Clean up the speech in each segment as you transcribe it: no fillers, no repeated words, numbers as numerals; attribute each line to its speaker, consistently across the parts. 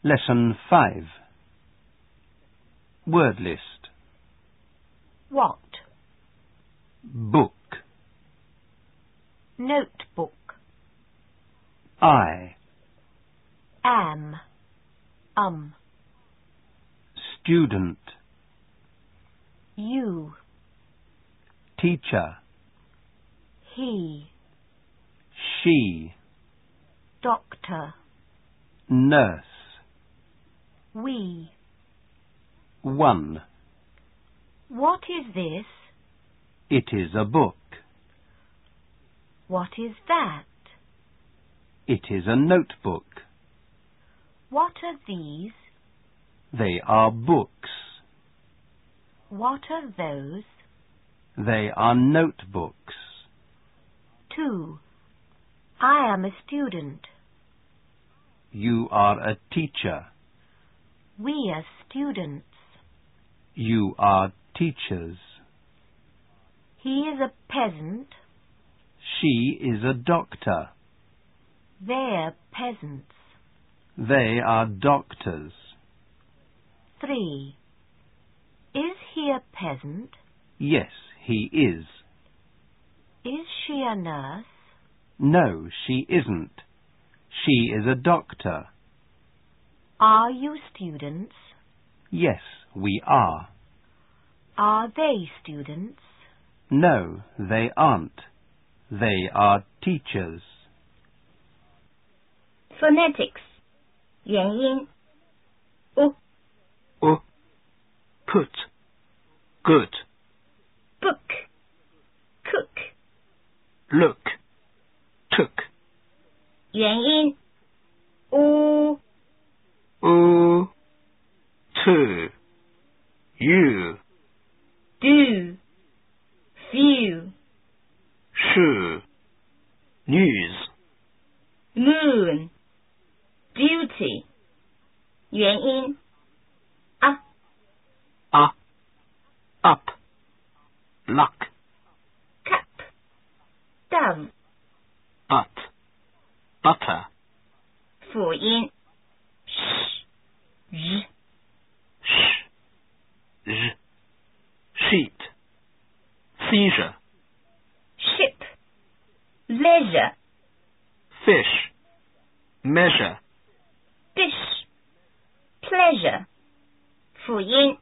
Speaker 1: Lesson 5. Word list.
Speaker 2: What?
Speaker 1: Book.
Speaker 2: Notebook.
Speaker 1: I.
Speaker 2: Am.
Speaker 1: Student.
Speaker 2: You.
Speaker 1: Teacher.
Speaker 2: He.
Speaker 1: She.
Speaker 2: Doctor.
Speaker 1: Nurse.
Speaker 2: We.
Speaker 1: 1.
Speaker 2: What is this?
Speaker 1: It is a book.
Speaker 2: What is that?
Speaker 1: It is a notebook.
Speaker 2: What are these?
Speaker 1: They are books.
Speaker 2: What are those?
Speaker 1: They are notebooks.
Speaker 2: 2. I am a student.
Speaker 1: You are a teacher.
Speaker 2: We are students.
Speaker 1: You are teachers.
Speaker 2: He is a peasant.
Speaker 1: She is a doctor.
Speaker 2: They are peasants.
Speaker 1: They are doctors.
Speaker 2: 3. Is he a peasant?
Speaker 1: Yes, he is.
Speaker 2: Is she a nurse?
Speaker 1: No, she isn't. She is a doctor.
Speaker 2: Are you students?
Speaker 1: Yes, we are.
Speaker 2: Are they students?
Speaker 1: No, they aren't. They are teachers.
Speaker 3: Phonetics 元音
Speaker 1: Put. Good.
Speaker 3: book cook
Speaker 1: Look. Took.
Speaker 3: 元音 u
Speaker 1: To. You.
Speaker 3: do few
Speaker 1: Shoe. News.
Speaker 3: moon duty 元音
Speaker 1: Up. Luck.
Speaker 3: cup dove
Speaker 1: Butter.
Speaker 3: 辅音 sh
Speaker 1: Sheet. Seizure.
Speaker 3: ship leisure
Speaker 1: Fish. Measure.
Speaker 3: dish pleasure 辅音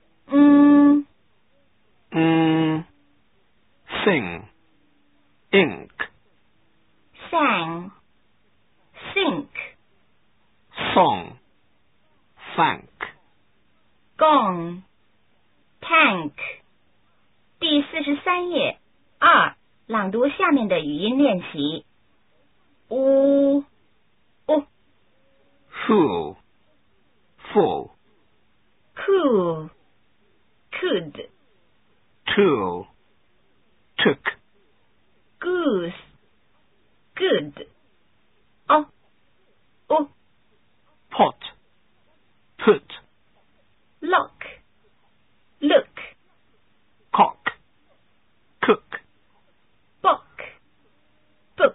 Speaker 1: Sing. Ink.
Speaker 3: sang sink
Speaker 1: Song. Thank.
Speaker 3: gong tank 第43页2朗读下面的语音练习 u
Speaker 1: Fool. Full.
Speaker 3: cool could
Speaker 1: Tool. Took.
Speaker 3: goose good
Speaker 1: Pot. Put.
Speaker 3: lock look
Speaker 1: Cock. Cook.
Speaker 3: book book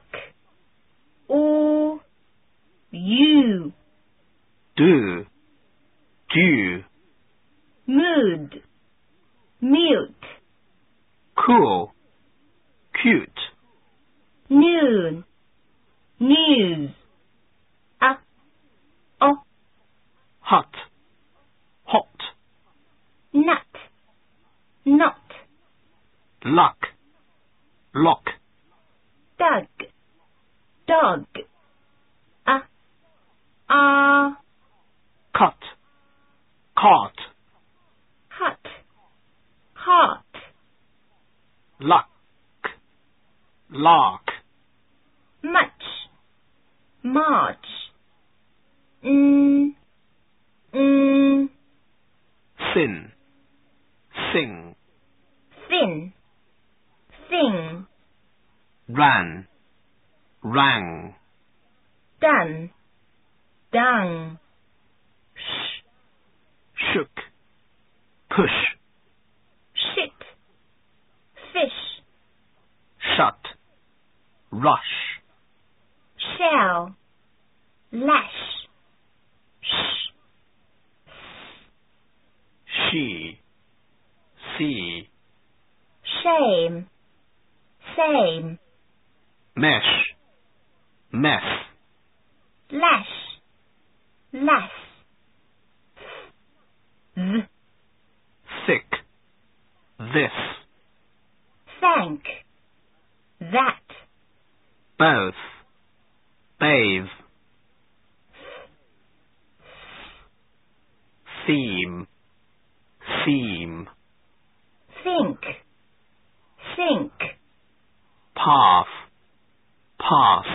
Speaker 3: you
Speaker 1: Do. Due.
Speaker 3: mood mute
Speaker 1: Cool. Cute.
Speaker 3: noon news
Speaker 1: Hot. Hot.
Speaker 3: nut not
Speaker 1: Luck. Lock.
Speaker 3: dug dog
Speaker 1: Cut. Cart.
Speaker 3: hut heart
Speaker 1: Luck. Lark.
Speaker 3: much march
Speaker 1: Sin. Sing.
Speaker 3: thin thing
Speaker 1: Ran. Rang.
Speaker 3: done dung
Speaker 1: Shook. Push.
Speaker 3: shit fish
Speaker 1: Shut. Rush.
Speaker 3: shell lash
Speaker 1: she, see,
Speaker 3: shame, same,
Speaker 1: mesh, mess,
Speaker 3: lash, less,
Speaker 1: thick, this,
Speaker 3: thank, that,
Speaker 1: both, bathe, theme, seam,
Speaker 3: think, sink,
Speaker 1: path, pass,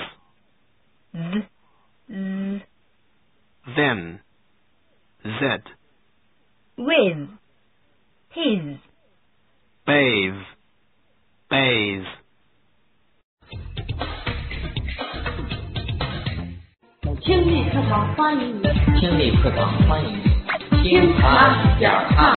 Speaker 1: then, z,
Speaker 3: with, his,
Speaker 1: bathe, bathe.
Speaker 4: 听力课堂欢迎你，
Speaker 5: 听力课堂欢迎你，听他讲他。